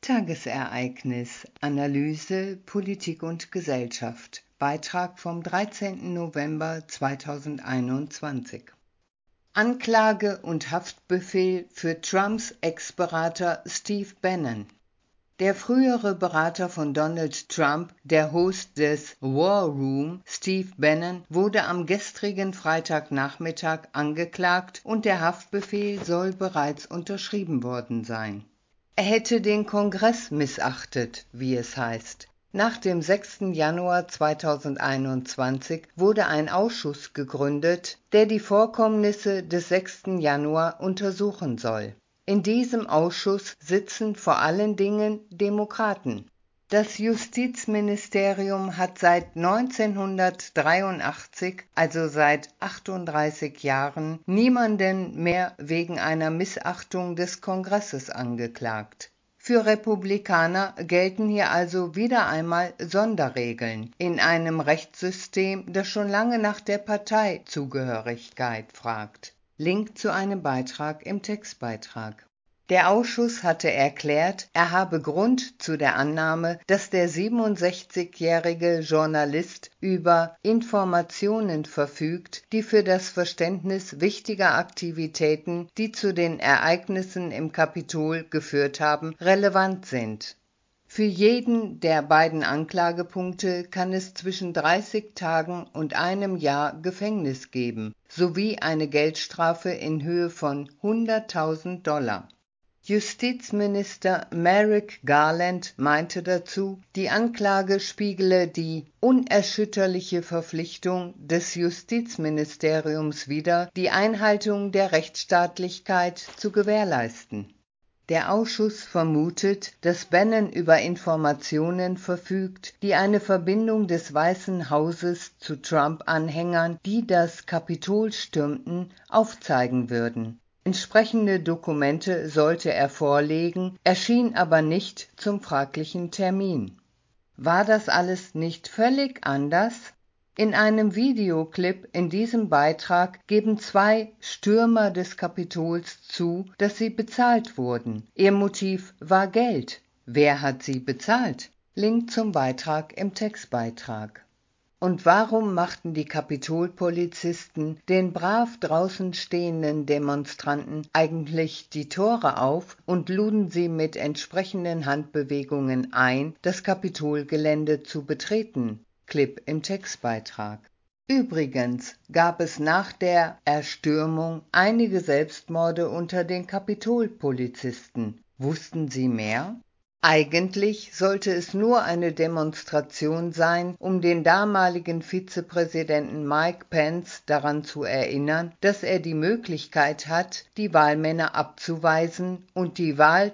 Tagesereignis Analyse Politik und Gesellschaft. Beitrag vom 13. November 2021. Anklage und Haftbefehl für Trumps Ex-Berater Steve Bannon. Der frühere Berater von Donald Trump, der Host des War Room, Steve Bannon, wurde am gestrigen Freitagnachmittag angeklagt und der Haftbefehl soll bereits unterschrieben worden sein. Er hätte den Kongress missachtet, wie es heißt. Nach dem 6. Januar 2021 wurde ein Ausschuss gegründet, der die Vorkommnisse des 6. Januar untersuchen soll. In diesem Ausschuss sitzen vor allen Dingen Demokraten. Das Justizministerium hat seit 1983, also seit 38 Jahren, niemanden mehr wegen einer Missachtung des Kongresses angeklagt. Für Republikaner gelten hier also wieder einmal Sonderregeln in einem Rechtssystem, das schon lange nach der Parteizugehörigkeit fragt. Link zu einem Beitrag im Textbeitrag. Der Ausschuss hatte erklärt, er habe Grund zu der Annahme, dass der 67-jährige Journalist über Informationen verfügt, die für das Verständnis wichtiger Aktivitäten, die zu den Ereignissen im Kapitol geführt haben, relevant sind. Für jeden der beiden Anklagepunkte kann es zwischen 30 Tagen und einem Jahr Gefängnis geben, sowie eine Geldstrafe in Höhe von $100.000. Justizminister Merrick Garland meinte dazu, die Anklage spiegele die unerschütterliche Verpflichtung des Justizministeriums wider, die Einhaltung der Rechtsstaatlichkeit zu gewährleisten. Der Ausschuss vermutet, dass Bannon über Informationen verfügt, die eine Verbindung des Weißen Hauses zu Trump-Anhängern, die das Kapitol stürmten, aufzeigen würden. Entsprechende Dokumente sollte er vorlegen, erschien aber nicht zum fraglichen Termin. War das alles nicht völlig anders? In einem Videoclip in diesem Beitrag geben zwei Stürmer des Kapitols zu, dass sie bezahlt wurden. Ihr Motiv war Geld. Wer hat sie bezahlt? Link zum Beitrag im Textbeitrag. Und warum machten die Kapitolpolizisten den brav draußen stehenden Demonstranten eigentlich die Tore auf und luden sie mit entsprechenden Handbewegungen ein, das Kapitolgelände zu betreten? Clip im Textbeitrag. Übrigens gab es nach der Erstürmung einige Selbstmorde unter den Kapitolpolizisten. Wussten Sie mehr? Eigentlich sollte es nur eine Demonstration sein, um den damaligen Vizepräsidenten Mike Pence daran zu erinnern, dass er die Möglichkeit hat, die Wahlmänner abzuweisen und die Wahl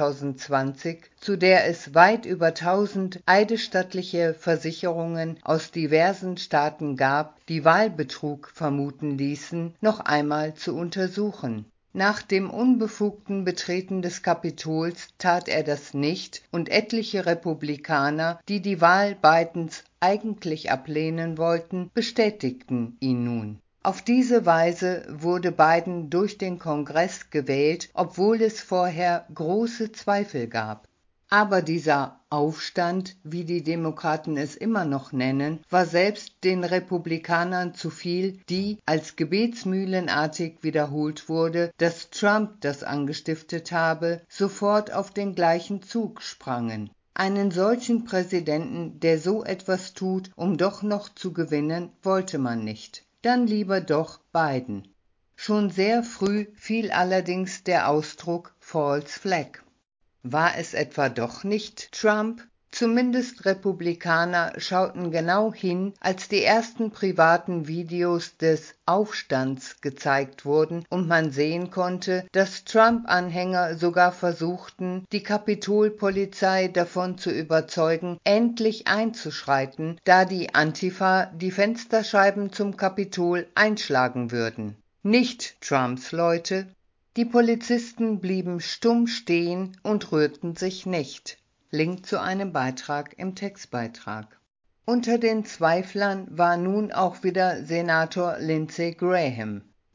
2020, zu der es weit über 1000 eidesstattliche Versicherungen aus diversen Staaten gab, die Wahlbetrug vermuten ließen, noch einmal zu untersuchen. Nach dem unbefugten Betreten des Kapitols tat er das nicht und etliche Republikaner, die die Wahl Bidens eigentlich ablehnen wollten, bestätigten ihn nun. Auf diese Weise wurde Biden durch den Kongress gewählt, obwohl es vorher große Zweifel gab. Aber dieser Aufstand, wie die Demokraten es immer noch nennen, war selbst den Republikanern zu viel, die, als gebetsmühlenartig wiederholt wurde, dass Trump das angestiftet habe, sofort auf den gleichen Zug sprangen. Einen solchen Präsidenten, der so etwas tut, um doch noch zu gewinnen, wollte man nicht. Dann lieber doch Biden. Schon sehr früh fiel allerdings der Ausdruck False Flag. War es etwa doch nicht Trump? Zumindest Republikaner schauten genau hin, als die ersten privaten Videos des Aufstands gezeigt wurden und man sehen konnte, dass Trump-Anhänger sogar versuchten, die Kapitolpolizei davon zu überzeugen, endlich einzuschreiten, da die Antifa die Fensterscheiben zum Kapitol einschlagen würden. Nicht Trumps Leute. Die Polizisten blieben stumm stehen und rührten sich nicht. Link zu einem Beitrag im Textbeitrag. Unter den Zweiflern war nun auch wieder Senator Lindsey Graham.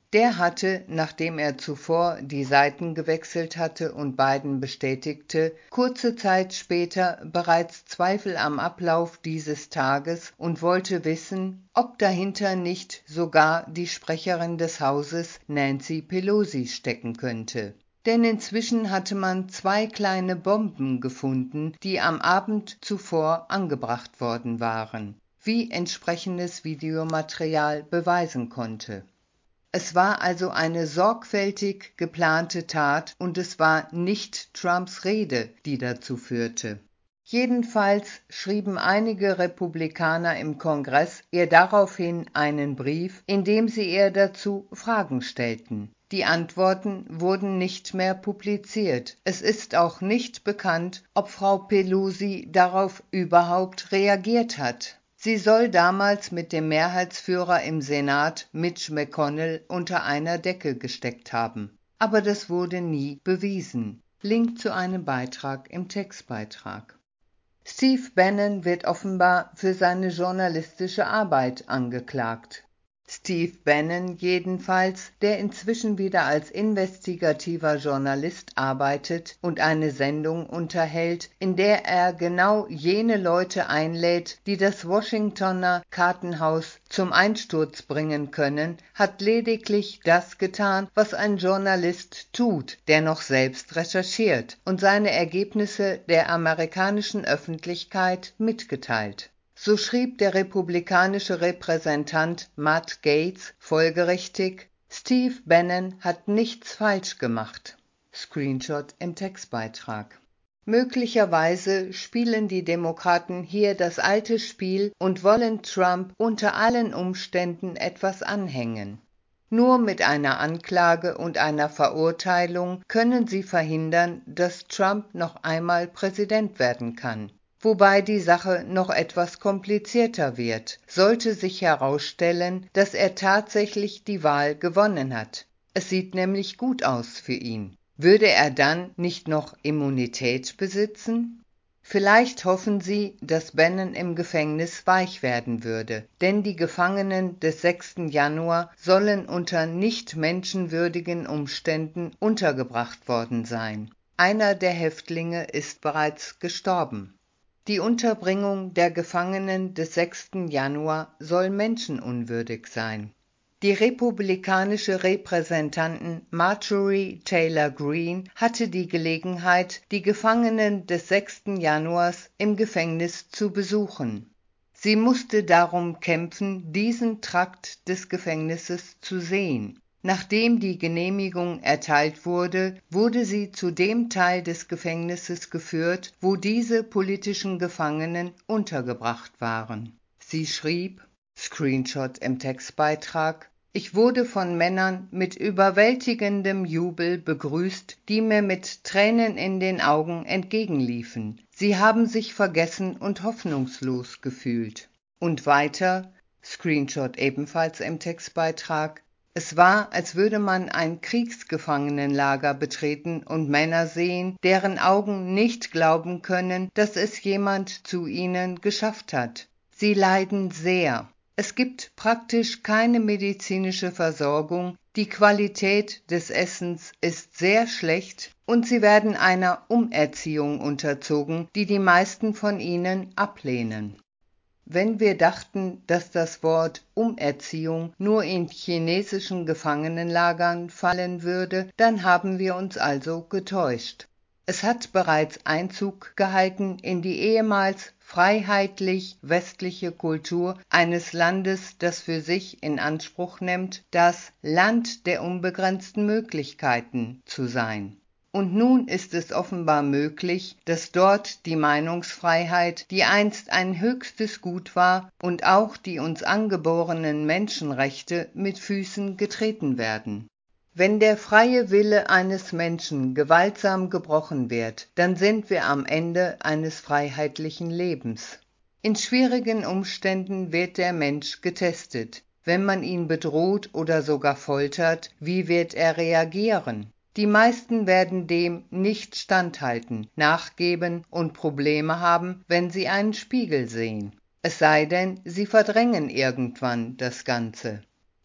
Der hatte, nachdem er zuvor die Seiten gewechselt hatte und Biden bestätigte, kurze Zeit später bereits Zweifel am Ablauf dieses Tages und wollte wissen, ob dahinter nicht sogar die Sprecherin des Hauses Nancy Pelosi stecken könnte. Denn inzwischen hatte man 2 kleine Bomben gefunden, die am Abend zuvor angebracht worden waren, wie entsprechendes Videomaterial beweisen konnte. Es war also eine sorgfältig geplante Tat und es war nicht Trumps Rede, die dazu führte. Jedenfalls schrieben einige Republikaner im Kongress ihr daraufhin einen Brief, in dem sie ihr dazu Fragen stellten. Die Antworten wurden nicht mehr publiziert. Es ist auch nicht bekannt, ob Frau Pelosi darauf überhaupt reagiert hat. Sie soll damals mit dem Mehrheitsführer im Senat, Mitch McConnell, unter einer Decke gesteckt haben. Aber das wurde nie bewiesen. Link zu einem Beitrag im Textbeitrag. Steve Bannon wird offenbar für seine journalistische Arbeit angeklagt. Steve Bannon jedenfalls, der inzwischen wieder als investigativer Journalist arbeitet und eine Sendung unterhält, in der er genau jene Leute einlädt, die das Washingtoner Kartenhaus zum Einsturz bringen können, hat lediglich das getan, was ein Journalist tut, der noch selbst recherchiert und seine Ergebnisse der amerikanischen Öffentlichkeit mitgeteilt. So schrieb der republikanische Repräsentant Matt Gaetz folgerichtig: Steve Bannon hat nichts falsch gemacht. Screenshot im Textbeitrag. Möglicherweise spielen die Demokraten hier das alte Spiel und wollen Trump unter allen Umständen etwas anhängen. Nur mit einer Anklage und einer Verurteilung können sie verhindern, dass Trump noch einmal Präsident werden kann. Wobei die Sache noch etwas komplizierter wird, sollte sich herausstellen, dass er tatsächlich die Wahl gewonnen hat. Es sieht nämlich gut aus für ihn. Würde er dann nicht noch Immunität besitzen? Vielleicht hoffen sie, dass Bannon im Gefängnis weich werden würde, denn die Gefangenen des 6. Januar sollen unter nicht menschenwürdigen Umständen untergebracht worden sein. Einer der Häftlinge ist bereits gestorben. Die Unterbringung der Gefangenen des 6. Januar soll menschenunwürdig sein. Die republikanische Repräsentantin Marjorie Taylor Greene hatte die Gelegenheit, die Gefangenen des 6. Januars im Gefängnis zu besuchen. Sie musste darum kämpfen, diesen Trakt des Gefängnisses zu sehen. Nachdem die Genehmigung erteilt wurde, wurde sie zu dem Teil des Gefängnisses geführt, wo diese politischen Gefangenen untergebracht waren. Sie schrieb, Screenshot im Textbeitrag: Ich wurde von Männern mit überwältigendem Jubel begrüßt, die mir mit Tränen in den Augen entgegenliefen. Sie haben sich vergessen und hoffnungslos gefühlt. Und weiter, Screenshot ebenfalls im Textbeitrag: Es war, als würde man ein Kriegsgefangenenlager betreten und Männer sehen, deren Augen nicht glauben können, dass es jemand zu ihnen geschafft hat. Sie leiden sehr. Es gibt praktisch keine medizinische Versorgung, die Qualität des Essens ist sehr schlecht und sie werden einer Umerziehung unterzogen, die die meisten von ihnen ablehnen. Wenn wir dachten, dass das Wort Umerziehung nur in chinesischen Gefangenenlagern fallen würde, dann haben wir uns also getäuscht. Es hat bereits Einzug gehalten in die ehemals freiheitlich-westliche Kultur eines Landes, das für sich in Anspruch nimmt, das Land der unbegrenzten Möglichkeiten zu sein. Und nun ist es offenbar möglich, dass dort die Meinungsfreiheit, die einst ein höchstes Gut war, und auch die uns angeborenen Menschenrechte mit Füßen getreten werden. Wenn der freie Wille eines Menschen gewaltsam gebrochen wird, dann sind wir am Ende eines freiheitlichen Lebens. In schwierigen Umständen wird der Mensch getestet. Wenn man ihn bedroht oder sogar foltert, wie wird er reagieren? Die meisten werden dem nicht standhalten, nachgeben und Probleme haben, wenn sie einen Spiegel sehen. Es sei denn, sie verdrängen irgendwann das Ganze.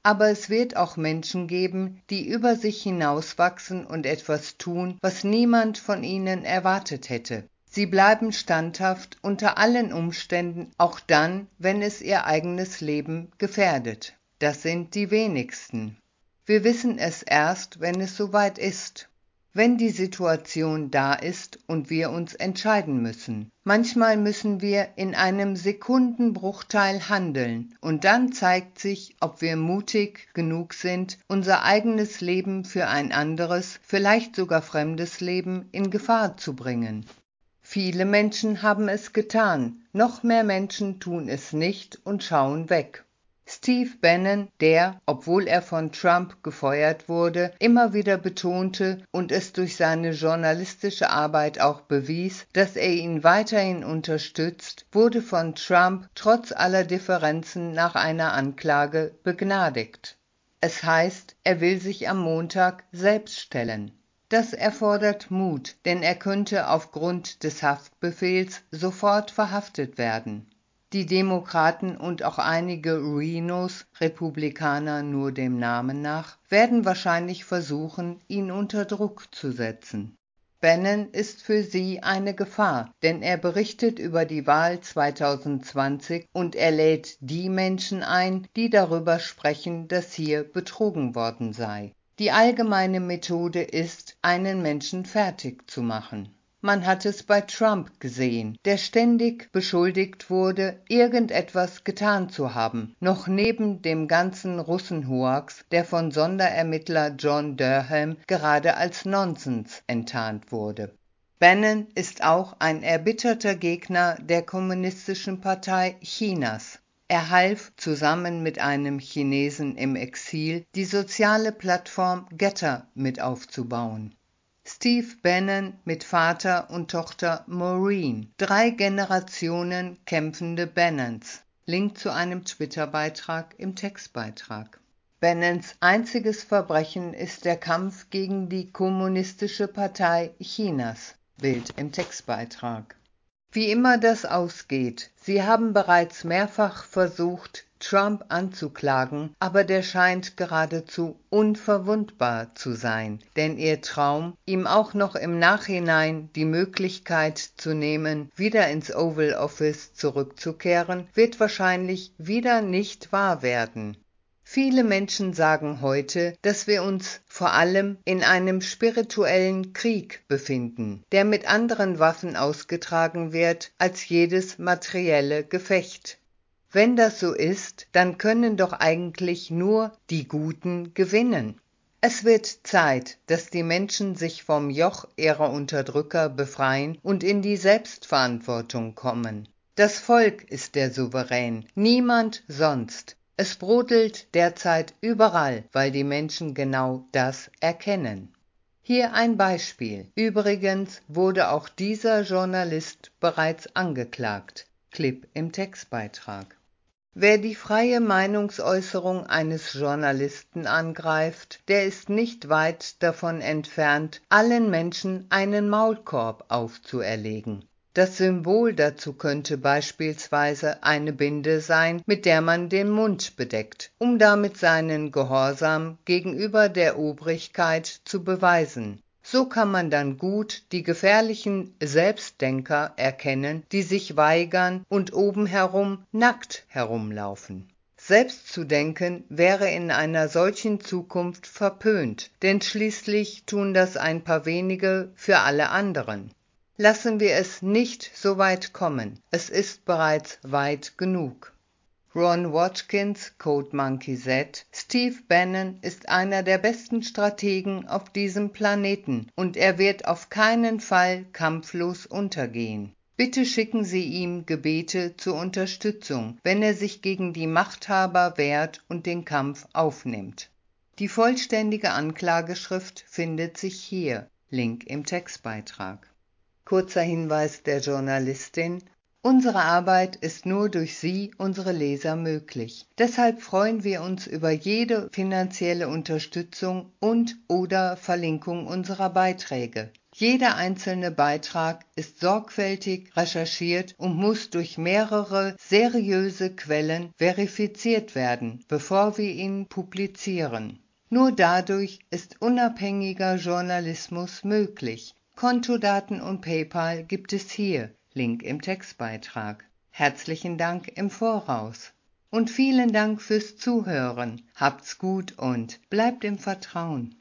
Aber es wird auch Menschen geben, die über sich hinauswachsen und etwas tun, was niemand von ihnen erwartet hätte. Sie bleiben standhaft unter allen Umständen, auch dann, wenn es ihr eigenes Leben gefährdet. Das sind die wenigsten. Wir wissen es erst, wenn es soweit ist. Wenn die Situation da ist und wir uns entscheiden müssen. Manchmal müssen wir in einem Sekundenbruchteil handeln und dann zeigt sich, ob wir mutig genug sind, unser eigenes Leben für ein anderes, vielleicht sogar fremdes Leben in Gefahr zu bringen. Viele Menschen haben es getan, noch mehr Menschen tun es nicht und schauen weg. Steve Bannon, der, obwohl er von Trump gefeuert wurde, immer wieder betonte und es durch seine journalistische Arbeit auch bewies, dass er ihn weiterhin unterstützt, wurde von Trump trotz aller Differenzen nach einer Anklage begnadigt. Es heißt, er will sich am Montag selbst stellen. Das erfordert Mut, denn er könnte aufgrund des Haftbefehls sofort verhaftet werden. Die Demokraten und auch einige Rhinos, Republikaner nur dem Namen nach, werden wahrscheinlich versuchen, ihn unter Druck zu setzen. Bannon ist für sie eine Gefahr, denn er berichtet über die Wahl 2020 und er lädt die Menschen ein, die darüber sprechen, dass hier betrogen worden sei. Die allgemeine Methode ist, einen Menschen fertig zu machen. Man hat es bei Trump gesehen, der ständig beschuldigt wurde, irgendetwas getan zu haben, noch neben dem ganzen Russenhoax, der von Sonderermittler John Durham gerade als Nonsens enttarnt wurde. Bannon ist auch ein erbitterter Gegner der Kommunistischen Partei Chinas. Er half, zusammen mit einem Chinesen im Exil, die soziale Plattform Getter mit aufzubauen. Steve Bannon mit Vater und Tochter Maureen. 3 Generationen kämpfende Bannons. Link zu einem Twitter-Beitrag im Textbeitrag. Bannons einziges Verbrechen ist der Kampf gegen die Kommunistische Partei Chinas. Bild im Textbeitrag. Wie immer das ausgeht, sie haben bereits mehrfach versucht, Trump anzuklagen, aber der scheint geradezu unverwundbar zu sein, denn ihr Traum, ihm auch noch im Nachhinein die Möglichkeit zu nehmen, wieder ins Oval Office zurückzukehren, wird wahrscheinlich wieder nicht wahr werden. Viele Menschen sagen heute, dass wir uns vor allem in einem spirituellen Krieg befinden, der mit anderen Waffen ausgetragen wird als jedes materielle Gefecht. Wenn das so ist, dann können doch eigentlich nur die Guten gewinnen. Es wird Zeit, dass die Menschen sich vom Joch ihrer Unterdrücker befreien und in die Selbstverantwortung kommen. Das Volk ist der Souverän, niemand sonst. Es brodelt derzeit überall, weil die Menschen genau das erkennen. Hier ein Beispiel. Übrigens wurde auch dieser Journalist bereits angeklagt. Clip im Textbeitrag. Wer die freie Meinungsäußerung eines Journalisten angreift, der ist nicht weit davon entfernt, allen Menschen einen Maulkorb aufzuerlegen. Das Symbol dazu könnte beispielsweise eine Binde sein, mit der man den Mund bedeckt, um damit seinen Gehorsam gegenüber der Obrigkeit zu beweisen. So kann man dann gut die gefährlichen Selbstdenker erkennen, die sich weigern und oben herum nackt herumlaufen. Selbst zu denken wäre in einer solchen Zukunft verpönt, denn schließlich tun das ein paar wenige für alle anderen. Lassen wir es nicht so weit kommen, es ist bereits weit genug. Ron Watkins, Code Monkey Z. Steve Bannon ist einer der besten Strategen auf diesem Planeten und er wird auf keinen Fall kampflos untergehen. Bitte schicken Sie ihm Gebete zur Unterstützung, wenn er sich gegen die Machthaber wehrt und den Kampf aufnimmt. Die vollständige Anklageschrift findet sich hier. Link im Textbeitrag. Kurzer Hinweis der Journalistin: Unsere Arbeit ist nur durch Sie, unsere Leser, möglich. Deshalb freuen wir uns über jede finanzielle Unterstützung und/oder Verlinkung unserer Beiträge. Jeder einzelne Beitrag ist sorgfältig recherchiert und muss durch mehrere seriöse Quellen verifiziert werden, bevor wir ihn publizieren. Nur dadurch ist unabhängiger Journalismus möglich. Kontodaten und PayPal gibt es hier, Link im Textbeitrag. Herzlichen Dank im Voraus. Und vielen Dank fürs Zuhören. Habt's gut und bleibt im Vertrauen.